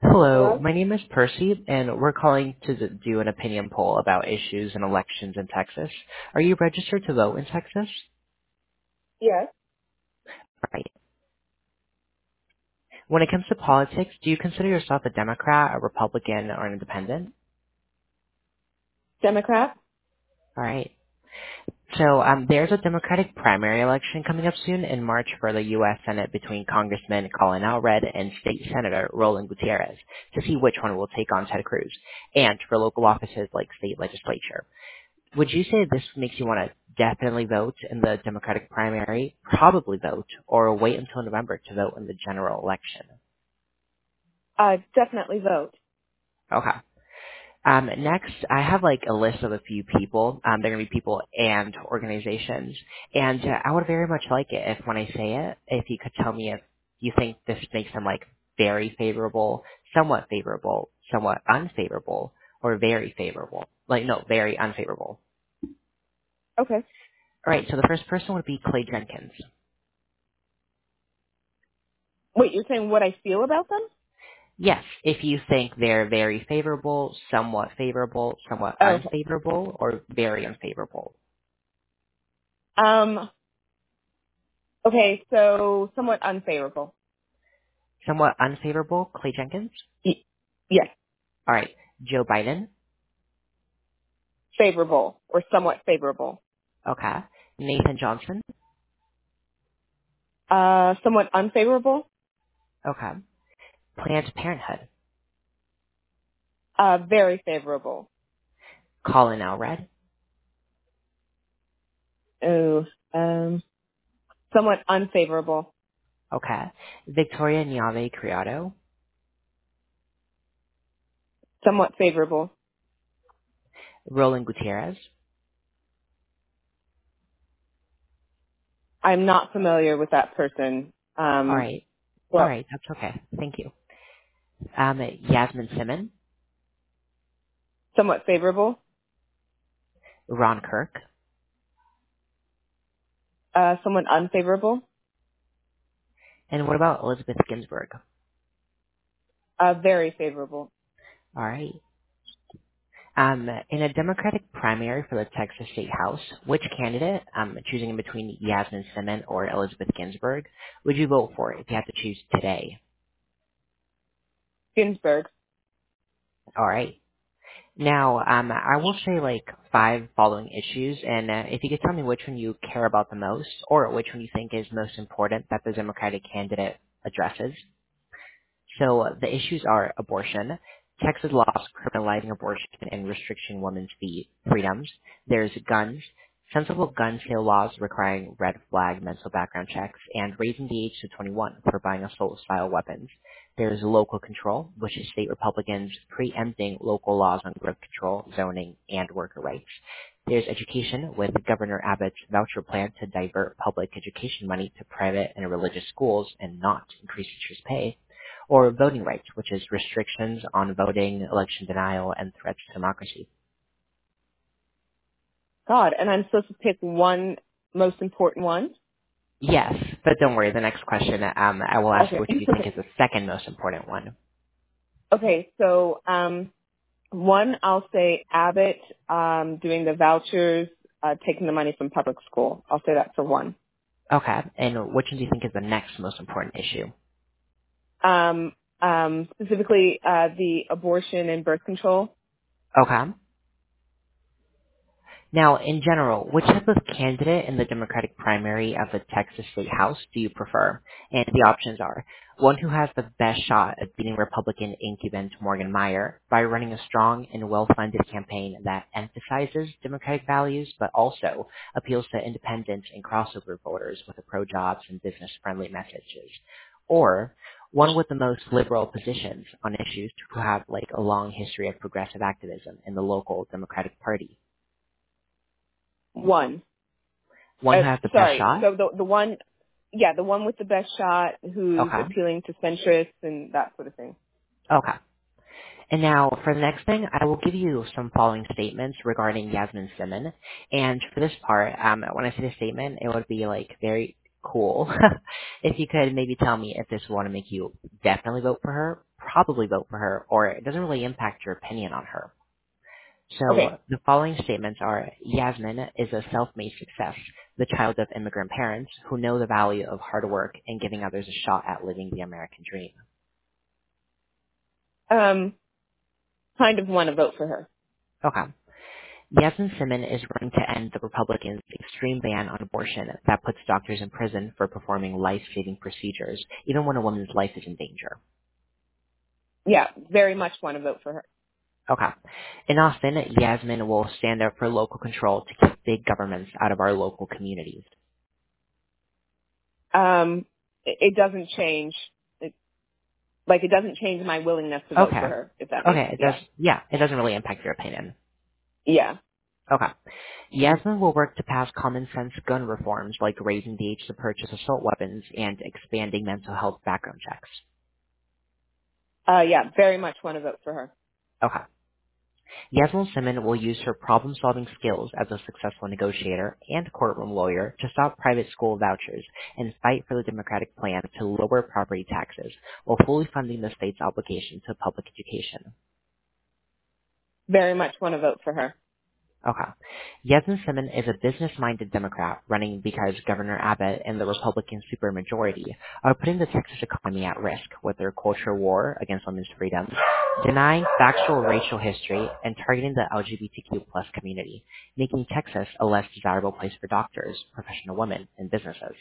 Hello, Hello? my name is Percy, and we're calling to do an opinion poll about issues and elections in Texas. Are you registered to vote in Texas? Yes. Right. When it comes to politics, do you consider yourself a Democrat, a Republican, or an independent? Democrat? All right. So there's a Democratic primary election coming up soon in March for the U.S. Senate between Congressman Colin Alred and State Senator Roland Gutierrez to see which one will take on Ted Cruz, and for local offices like state legislature. Would you say this makes you want to definitely vote in the Democratic primary, probably vote, or wait until November to vote in the general election? Definitely vote. Okay. Next, I have like a list of a few people. They're going to be people and organizations. And I would very much like it if when I say it, if you could tell me if you think this makes them like very favorable, somewhat unfavorable, or very favorable. Like, no, very unfavorable. Okay. All right, so the first person would be Clay Jenkins. Wait, you're saying what I feel about them? Yes, if you think they're very favorable, somewhat Okay. unfavorable, or very unfavorable. Um, okay, so somewhat unfavorable. Somewhat unfavorable, Clay Jenkins. Yes. All right, Joe Biden. Favorable or somewhat favorable. Okay. Nathan Johnson. Somewhat unfavorable. Okay. Planned Parenthood. Very favorable. Colin Elred. Ooh, somewhat unfavorable. Okay. Victoria Niave Criado. Somewhat favorable. Roland Gutierrez. I'm not familiar with that person. All right. All Well, right, that's okay. Thank you. Yasmin Simon. somewhat favorable. Ron Kirk. Somewhat unfavorable. And what about Elizabeth Ginsburg? Very favorable. All right. In a Democratic primary for the Texas State House, which candidate, choosing in between Yasmin Simon or Elizabeth Ginsburg, would you vote for if you had to choose today? Ginsburg. All right. Now, I will say like 5 following issues, and if you could tell me which one you care about the most, or which one you think is most important that the Democratic candidate addresses. So the issues are abortion, Texas laws criminalizing abortion and restricting women's freedoms. There's guns, sensible gun sale laws requiring red flag mental background checks, and raising the age to 21 for buying assault-style weapons. There's local control, which is state Republicans preempting local laws on growth control, zoning, and worker rights. There's education, with Governor Abbott's voucher plan to divert public education money to private and religious schools and not increase teachers' pay, or voting rights, which is restrictions on voting, election denial, and threats to democracy. God, and I'm supposed to pick one most important one? Yes, but don't worry, the next question, I will ask Okay. which you think is the second most important one. Okay, so one, I'll say Abbott doing the vouchers, taking the money from public school. I'll say that for one. Okay, and which one do you think is the next most important issue? Specifically, the abortion and birth control. Okay. Now, in general, which type of candidate in the Democratic primary of the Texas State House do you prefer? And the options are one who has the best shot at beating Republican incumbent Morgan Meyer by running a strong and well-funded campaign that emphasizes Democratic values but also appeals to independents and crossover voters with a pro-jobs and business-friendly messages. Or one with the most liberal positions on issues who have like a long history of progressive activism in the local Democratic Party. One. One who has the best Sorry. shot? So the one, yeah, the one with the best shot, who's Okay. appealing to centrists and that sort of thing. Okay. And now for the next thing, I will give you some following statements regarding Yasmin Simon. And for this part, when I say the statement, it would be like very cool if you could maybe tell me if this would want to make you definitely vote for her, probably vote for her, or it doesn't really impact your opinion on her. So Okay. the following statements are: Yasmin is a self-made success, the child of immigrant parents who know the value of hard work and giving others a shot at living the American dream. Kind of want to vote for her. Okay. Yasmin Simon is running to end the Republicans' extreme ban on abortion that puts doctors in prison for performing life-saving procedures, even when a woman's life is in danger. Yeah, very much want to vote for her. Okay. In Austin, Yasmin will stand up for local control to keep big governments out of our local communities. It doesn't change. It doesn't change my willingness to vote Okay. for her, if that makes, Okay, yeah. it doesn't really impact your opinion. Yeah. Okay. Yasmin will work to pass common sense gun reforms like raising the age to purchase assault weapons and expanding mental health background checks. Yeah, very much want to vote for her. Okay. Yasmin Simon will use her problem-solving skills as a successful negotiator and courtroom lawyer to stop private school vouchers and fight for the Democratic plan to lower property taxes while fully funding the state's obligation to public education. Very much want to vote for her. Okay. Yasmin Simon is a business-minded Democrat running because Governor Abbott and the Republican supermajority are putting the Texas economy at risk with their culture war against women's freedom, denying factual racial history, and targeting the LGBTQ plus community, making Texas a less desirable place for doctors, professional women, and businesses.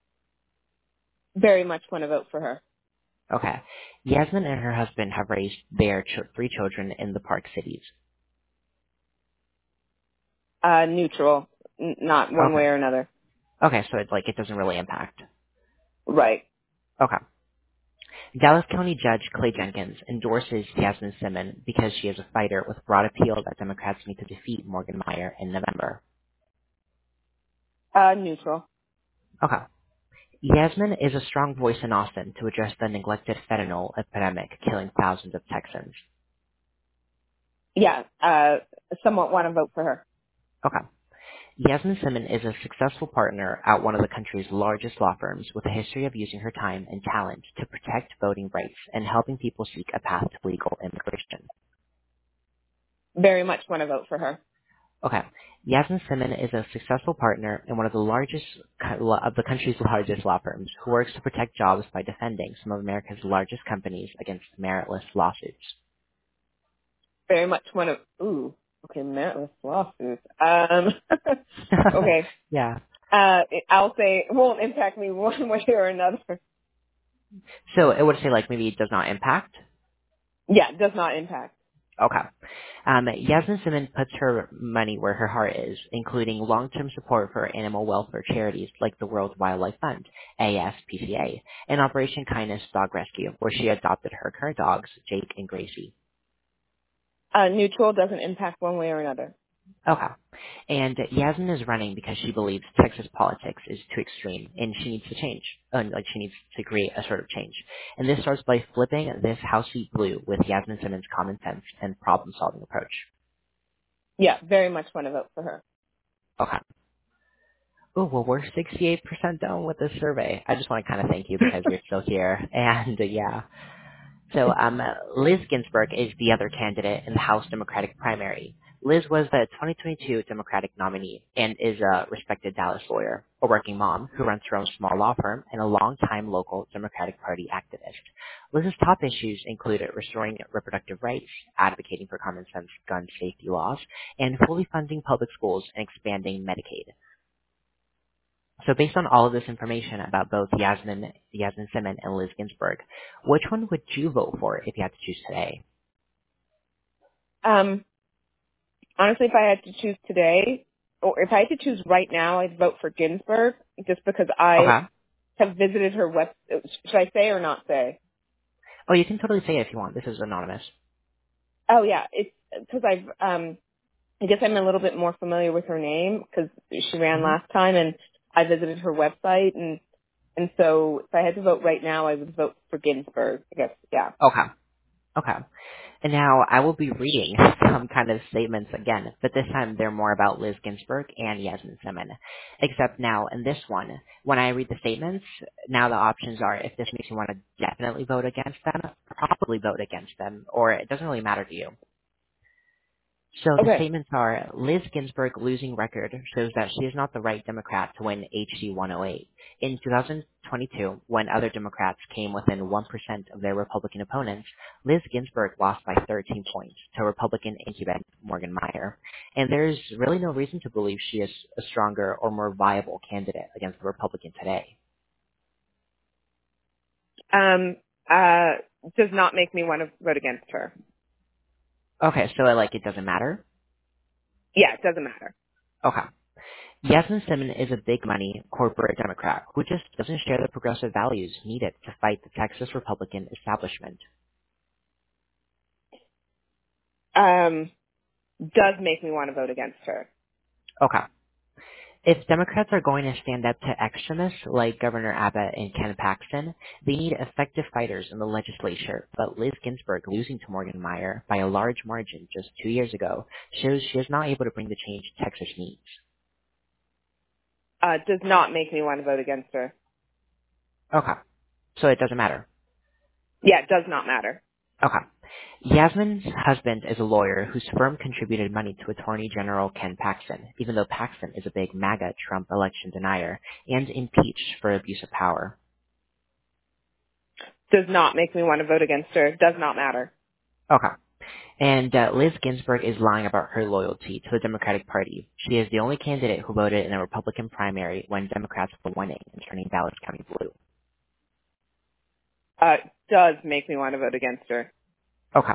Very much want to vote for her. Okay. Yasmin and her husband have raised their 3 children in the Park Cities. Neutral. Not one way Okay. or another. Okay, so it doesn't really impact. Right. Okay. Dallas County Judge Clay Jenkins endorses Yasmin Simon because she is a fighter with broad appeal that Democrats need to defeat Morgan Meyer in November. Neutral. Okay. Yasmin is a strong voice in Austin to address the neglected fentanyl epidemic killing thousands of Texans. Yeah, somewhat want to vote for her. Okay. Yasmin Simon is a successful partner at one of the country's largest law firms with a history of using her time and talent to protect voting rights and helping people seek a path to legal immigration. Very much want to vote for her. Okay. Yasmin Simon is a successful partner in one of the country's largest law firms who works to protect jobs by defending some of America's largest companies against meritless lawsuits. Very much want to, okay, meritless lawsuits. Okay. Yeah. I'll say it won't impact me one way or another. So it would say maybe it does not impact. Yeah, does not impact. Okay. Yasmin Simon puts her money where her heart is, including long-term support for animal welfare charities like the World Wildlife Fund, ASPCA, and Operation Kindness Dog Rescue, where she adopted her current dogs, Jake and Gracie. Neutral doesn't impact one way or another. Okay. And Yasmin is running because she believes Texas politics is too extreme and she needs to change. She needs to create a sort of change. And this starts by flipping this House seat blue with Yasmin Simmons' common sense and problem-solving approach. Yeah, very much want to vote for her. Okay. Oh, well, we're 68% done with this survey. I just want to kind of thank you because you're still here. And yeah. So Liz Ginsburg is the other candidate in the House Democratic primary. Liz was the 2022 Democratic nominee and is a respected Dallas lawyer, a working mom who runs her own small law firm, and a longtime local Democratic Party activist. Liz's top issues included restoring reproductive rights, advocating for common sense gun safety laws, and fully funding public schools and expanding Medicaid. So based on all of this information about both Yasmin Simon and Liz Ginsburg, which one would you vote for if you had to choose today? Honestly, if I had to choose today, or if I had to choose right now, I'd vote for Ginsburg just because I Okay. have visited her web. Should I say or not say? Oh, you can totally say it if you want. This is anonymous. Oh yeah, it's because I guess I'm a little bit more familiar with her name because she ran Hmm. last time, and I visited her website, and so if I had to vote right now, I would vote for Ginsburg. I guess, yeah. Okay. Okay. And now I will be reading some kind of statements again, but this time they're more about Liz Ginsburg and Yasmin Simon. Except now in this one, when I read the statements, now the options are if this makes you want to definitely vote against them, probably vote against them, or it doesn't really matter to you. So the Okay. statements are, Liz Ginsburg losing record shows that she is not the right Democrat to win HC 108. In 2022, when other Democrats came within 1% of their Republican opponents, Liz Ginsburg lost by 13 points to Republican incumbent Morgan Meyer. And there's really no reason to believe she is a stronger or more viable candidate against the Republican today. Um, uh, does not make me want to vote against her. Okay, so it doesn't matter? Yeah, it doesn't matter. Okay. Yasmin Simon is a big money corporate Democrat who just doesn't share the progressive values needed to fight the Texas Republican establishment. Does make me want to vote against her. Okay. If Democrats are going to stand up to extremists like Governor Abbott and Ken Paxton, they need effective fighters in the legislature. But Liz Ginsburg losing to Morgan Meyer by a large margin just 2 years ago shows she is not able to bring the change Texas needs. Does not make me want to vote against her. Okay. So it doesn't matter. Yeah, it does not matter. Okay. Yasmin's husband is a lawyer whose firm contributed money to Attorney General Ken Paxton, even though Paxton is a big MAGA Trump election denier and impeached for abuse of power. Does not make me want to vote against her. Does not matter. Okay. And Liz Ginsburg is lying about her loyalty to the Democratic Party. She is the only candidate who voted in a Republican primary when Democrats were winning and turning Dallas County blue. Does make me want to vote against her. Okay.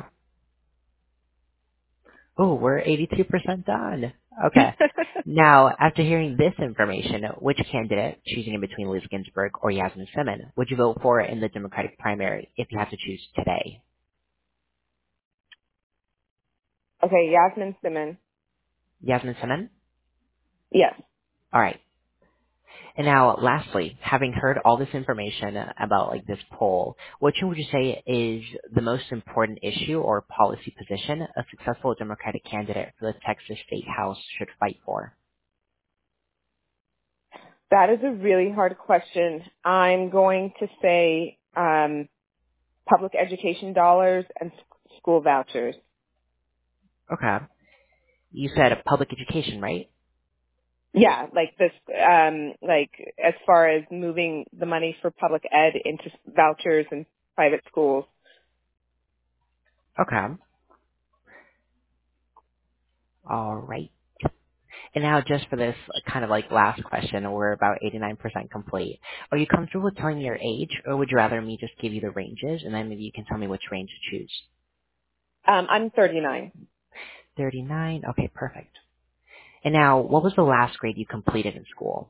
Oh, we're 82% done. Okay. Now, after hearing this information, which candidate, choosing in between Liz Ginsburg or Yasmin Simon, would you vote for in the Democratic primary if you had to choose today? Okay, Yasmin Simon. Yasmin Simon? Yes. All right. And now, lastly, having heard all this information about this poll, which one would you say is the most important issue or policy position a successful Democratic candidate for the Texas State House should fight for? That is a really hard question. I'm going to say public education dollars and school vouchers. Okay. You said public education, right? Yeah, like this, like as far as moving the money for public ed into vouchers and private schools. Okay. All right. And now just for this kind of last question, we're about 89% complete. Are you comfortable with telling me your age, or would you rather me just give you the ranges, and then maybe you can tell me which range to choose? I'm 39. 39? Okay, perfect. And now, what was the last grade you completed in school?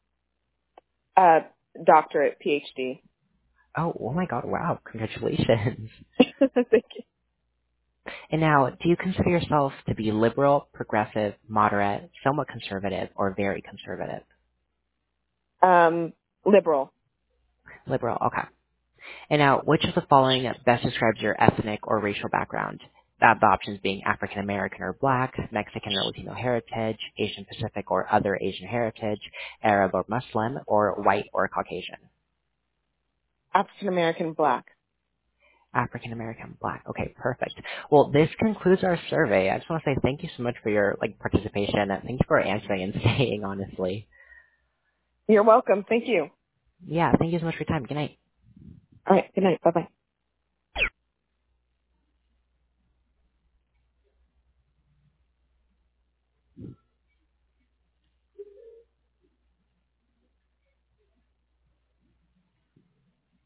Doctorate, PhD. Oh my god, wow, congratulations. Thank you. And now, do you consider yourself to be liberal, progressive, moderate, somewhat conservative, or very conservative? Liberal. Liberal, okay. And now, which of the following best describes your ethnic or racial background? The options being African American or Black, Mexican or Latino heritage, Asian Pacific or other Asian heritage, Arab or Muslim, or white or Caucasian. African American, Black. African American, Black. Okay, perfect. Well, this concludes our survey. I just want to say thank you so much for your participation. Thank you for answering and staying, honestly. You're welcome. Thank you. Yeah, thank you so much for your time. Good night. All right. Good night. Bye-bye.